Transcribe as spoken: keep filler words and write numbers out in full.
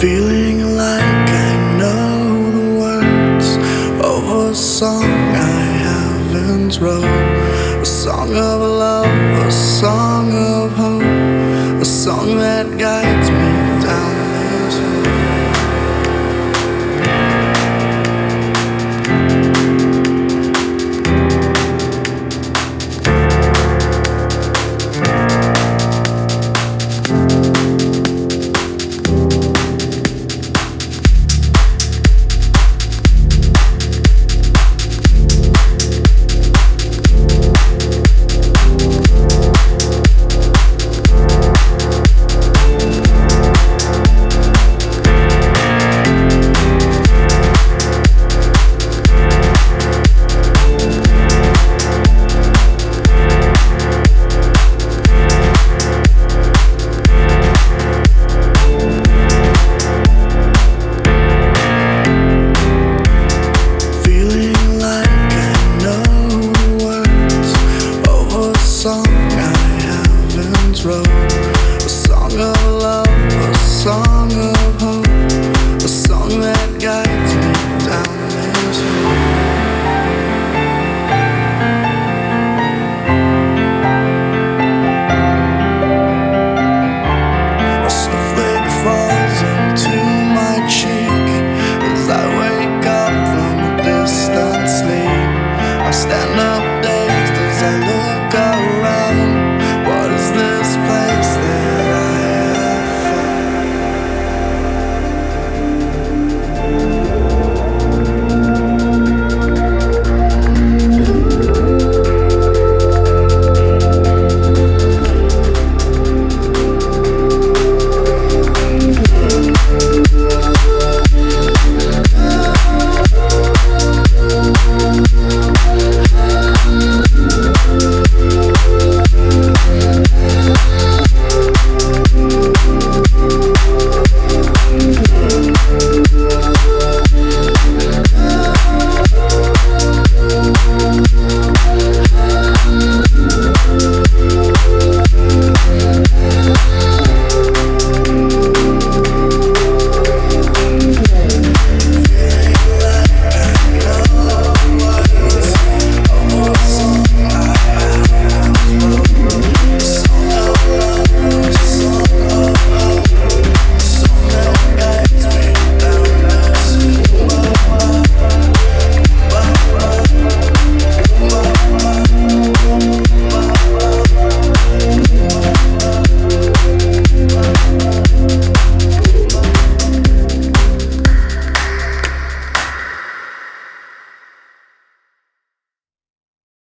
Feeling like I know the words of a song I haven't wrote. A song of love, a song of hope, a song that guides me down this road. Song I haven't wrote, a song of love, a song